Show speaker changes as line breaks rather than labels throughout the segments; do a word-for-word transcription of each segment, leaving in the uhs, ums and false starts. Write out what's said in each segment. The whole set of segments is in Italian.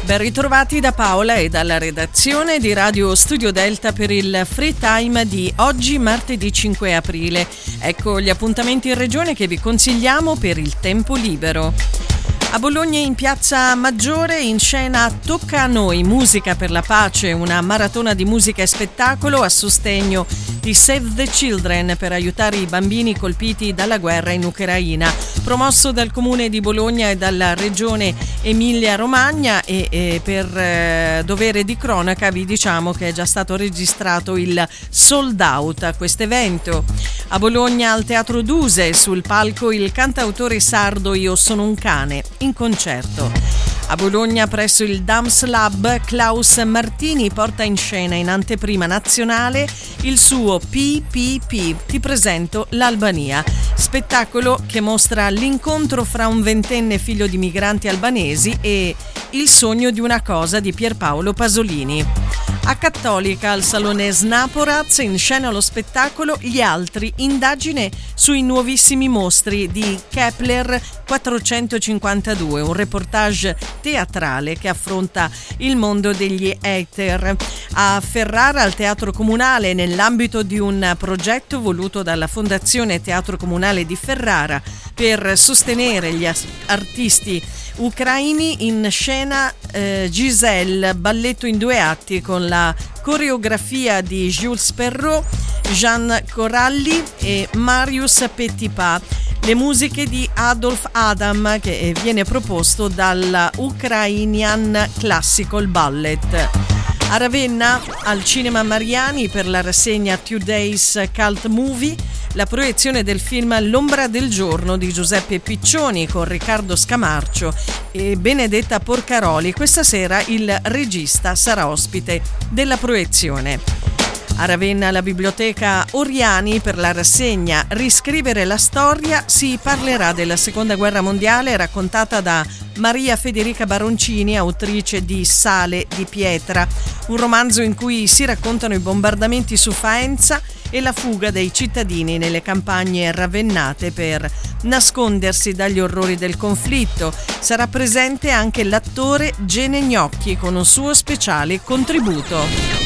Ben ritrovati da Paola e dalla redazione di Radio Studio Delta per il Free Time di oggi, martedì cinque aprile. Ecco gli appuntamenti in regione che vi consigliamo per il tempo libero. A Bologna, in Piazza Maggiore, in scena Tocca a noi, musica per la pace, una maratona di musica e spettacolo a sostegno di Save the Children per aiutare i bambini colpiti dalla guerra in Ucraina, promosso dal Comune di Bologna e dalla Regione Emilia-Romagna e, e per eh, dovere di cronaca vi diciamo che è già stato registrato il sold out a questo evento. A Bologna, al Teatro Duse, sul palco il cantautore sardo Io sono un cane, in concerto. A Bologna, presso il Dams Lab, Klaus Martini porta in scena in anteprima nazionale il suo P P P, Ti presento l'Albania, spettacolo che mostra l'incontro fra un ventenne figlio di migranti albanesi e Il sogno di una cosa di Pierpaolo Pasolini. A Cattolica, al Salone Snaporaz, in scena lo spettacolo Gli altri, indagine sui nuovissimi mostri di Kepler quattrocentocinquantadue, un reportage teatrale che affronta il mondo degli ether. A Ferrara, al Teatro Comunale, nell'ambito di un progetto voluto dalla Fondazione Teatro Comunale di Ferrara per sostenere gli artisti ucraini, in scena eh, Giselle, balletto in due atti con la coreografia di Jules Perrault, Jean Coralli e Marius Petipa. Le musiche di Adolf Adam, che viene proposto dalla Ukrainian Classical Ballet. A Ravenna, al Cinema Mariani, per la rassegna Today's Cult Movie, la proiezione del film L'ombra del giorno di Giuseppe Piccioni con Riccardo Scamarcio e Benedetta Porcaroli. Questa sera il regista sarà ospite della proiezione. A Ravenna, alla Biblioteca Oriani, per la rassegna Riscrivere la storia, si parlerà della Seconda Guerra Mondiale raccontata da Maria Federica Baroncini, autrice di Sale di pietra, un romanzo in cui si raccontano i bombardamenti su Faenza e la fuga dei cittadini nelle campagne ravennate per nascondersi dagli orrori del conflitto. Sarà presente anche l'attore Gene Gnocchi con un suo speciale contributo.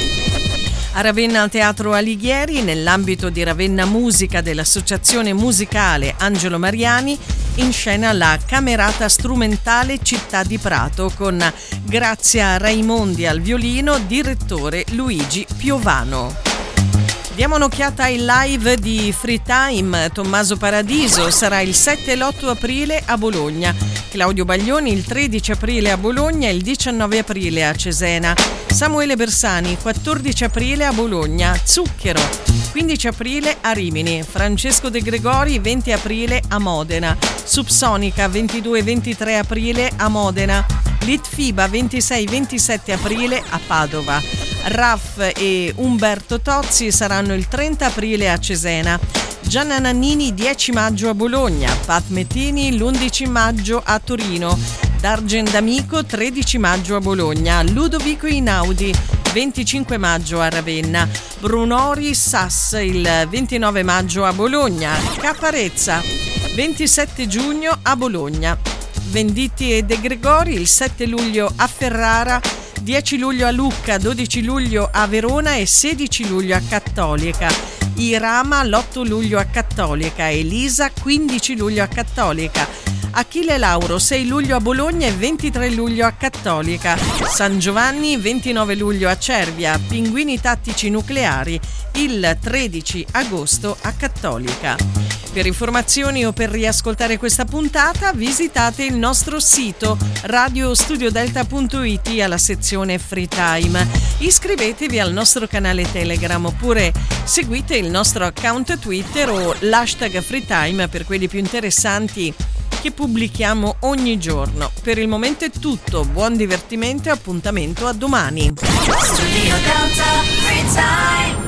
A Ravenna, al Teatro Alighieri, nell'ambito di Ravenna Musica dell'Associazione Musicale Angelo Mariani, in scena la Camerata Strumentale Città di Prato con Grazia Raimondi al violino, direttore Luigi Piovano. Diamo un'occhiata ai live di Free Time. Tommaso Paradiso sarà il sette e l'otto aprile a Bologna, Claudio Baglioni il tredici aprile a Bologna e il diciannove aprile a Cesena, Samuele Bersani quattordici aprile a Bologna, Zucchero quindici aprile a Rimini, Francesco De Gregori venti aprile a Modena, Subsonica ventidue ventitré aprile a Modena, Litfiba ventisei ventisette aprile a Padova, Raff e Umberto Tozzi saranno il trenta aprile a Cesena, Gianna Nannini dieci maggio a Bologna, Pat Mettini l'undici maggio a Torino, D'Argen D'Amico tredici maggio a Bologna, Ludovico Inaudi venticinque maggio a Ravenna, Brunori Sass il ventinove maggio a Bologna, Caparezza ventisette giugno a Bologna, Venditti e De Gregori il sette luglio a Ferrara, dieci luglio a Lucca, dodici luglio a Verona e sedici luglio a Cattolica, Irama l'otto luglio a Cattolica, Elisa quindici luglio a Cattolica, Achille Lauro sei luglio a Bologna e ventitré luglio a Cattolica, San Giovanni ventinove luglio a Cervia, Pinguini Tattici Nucleari il tredici agosto a Cattolica. Per informazioni o per riascoltare questa puntata visitate il nostro sito radio studio delta punto it alla sezione Free Time. Iscrivetevi al nostro canale Telegram oppure seguite il nostro account Twitter o l'hashtag Free Time per quelli più interessanti che pubblichiamo ogni giorno. Per il momento è tutto, buon divertimento e appuntamento a domani. Studio Delta Free Time.